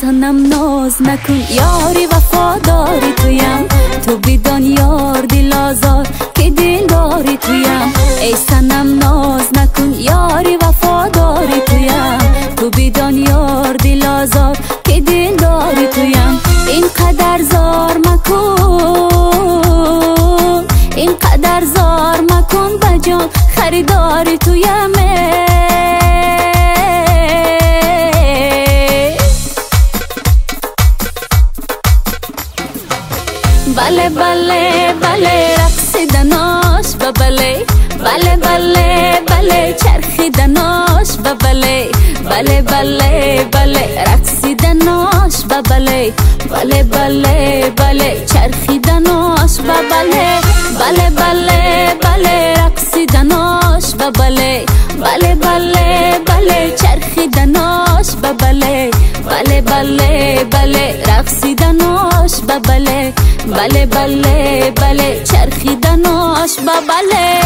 سنم ناز نکن یاری وفاداری تویم، تو بدان یار دل آزار که دل داری تویم. ای سنم ناز نکن یاری وفاداری تویم، تو بدان یار دل آزار که دل داری تویم. اینقدر زار مکن، اینقدر زار مکن بجان خریداری تویم. بله بله بله رقصیدناش ببله، بله بله بله چرخیدناش ببله، بله بله بله رقصیدناش ببله، بله بله بله چرخیدناش ببله، بله بله بله رقصیدناش ببله، بله بله بله چرخیدناش ببله، بله بله بله رقصیدناش ببله، بله بله بله چرخیدناش ببله.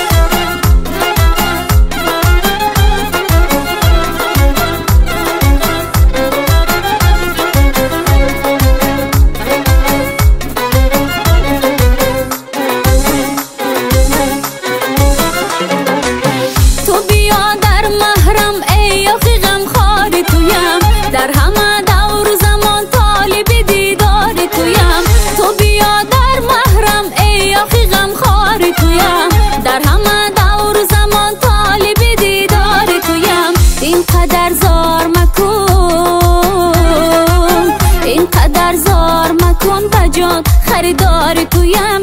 تو بیا در محرم ای آخی غمخواری تویم، در همه دور زمان طالب دیداری تویم. تو بیا در محرم ای آخی غمخواری تویم، در همه دور زمان طالب دیداری تویم. اینقدر زار مکن، اینقدر زار مکن بجان خریداری تویم.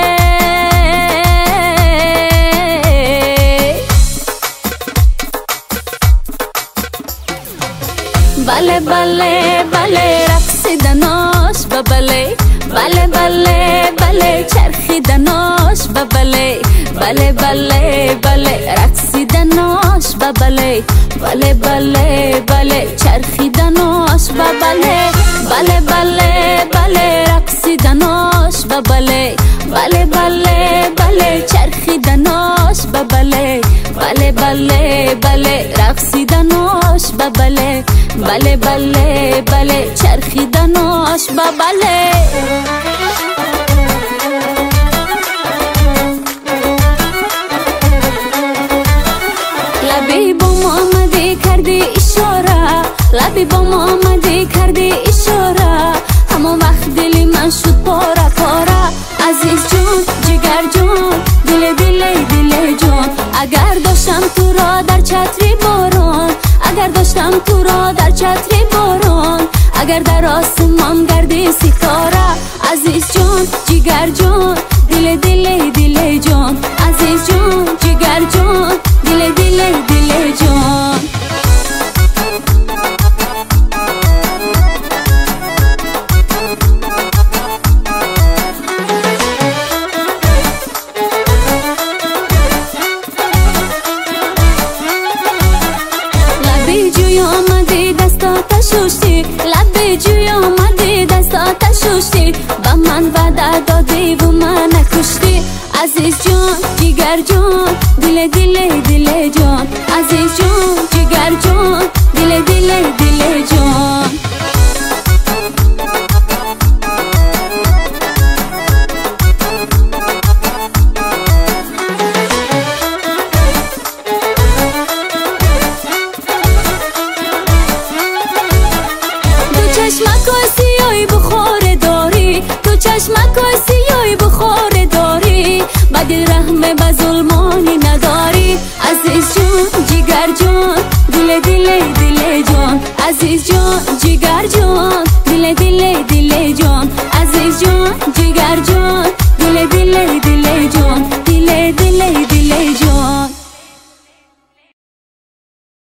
بله بله بله رقصیدناش ببله، بله بله بله چرخیدناش ببله، بله بله بله رقصیدناش ببله، بله بله بله چرخیدناش ببله، بله بله بله رقصیدناش ببله، بله بله بله چرخیدناش ببله، بله بله بله رقصیدناش ببله، بله بله بله چرخیدناش ببله. لبی با محمدی کردی اشاره، لبی با محمدی کردی اشاره، همون وقت دلی من شد پاره پاره. عزیز جون جگر جون دل دل دل جون، اگر داشتم تو را در چتری باران، اگر داشتم تو را در چتری باران، اگر در آسمان گردی ستاره. عزیز جون جگر جون دل دل دل جون، عزیز جون جگر جون دل دل دل جون. لبی جوی آمدی دستات شوشتی، لبی جوی آمدی دستات شوشتی، با من وعده دادی و من نکشتی. عزیز جون جگر جون دل دل دل جون، عزیز جون جگر جون دل دل دل جون. چشمکای سیایی بخور داری، تو چشمکای سیایی بخور داری، بدل رحم به ظلمانی نداری. عزیز جون جگر جون دل دل دل جون، عزیز جون جگر جون دل دل دل جون، عزیز جون جگر جون